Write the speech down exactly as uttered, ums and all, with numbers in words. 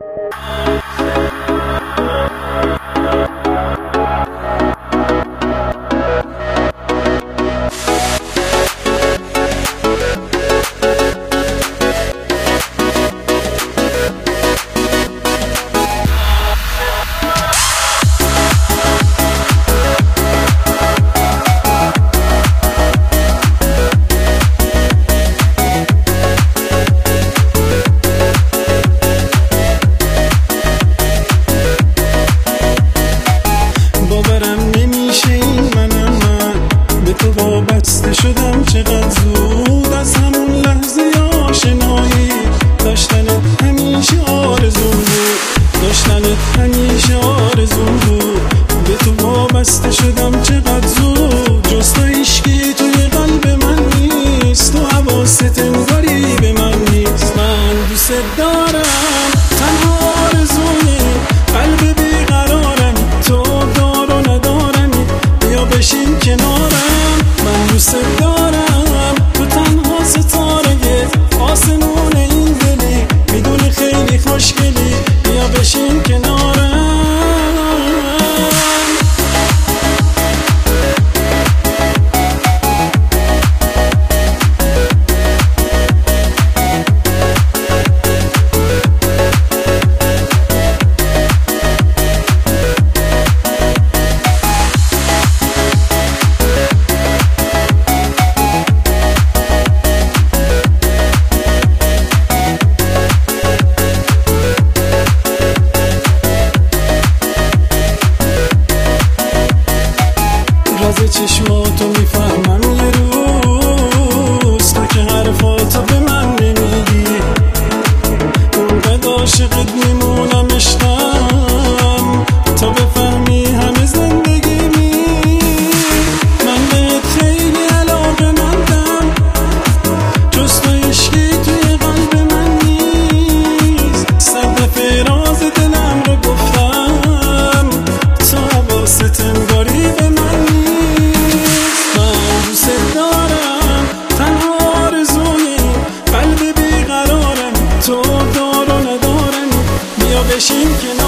وابسته شدم چقدر زود، از همون لحظه آشنایی داشتنت همیشه آرزوم بود، داشتنت همیشه آرزوم بود. به تو وابسته شدم چقدر زود، جز تو هیچکی توی قلب من نیست، تو حواست انگاری به من نیست. من دوست دارم، تنها آرزوی قلب بیقرارم، تو دار و ندارمی، بیا بشین کنارم. من دوست دارم، تو تنها ستاره آسمون این دلی، میدونی خیلی خوشگلی، بیا بشین کنارم. راز چشماتو میفهمم یه روز، تو که حرفاتو به من نمیگی، اونقدر عاشقت میمونم عشقم، تا بفهمی همه زندگیمی. من بهت خیلی علاقه مندم، جز تو عشقی توی قلب من نیست. صد دفعه راز دلم رو گفتم، تو حواست انگاری به من بشین کنار.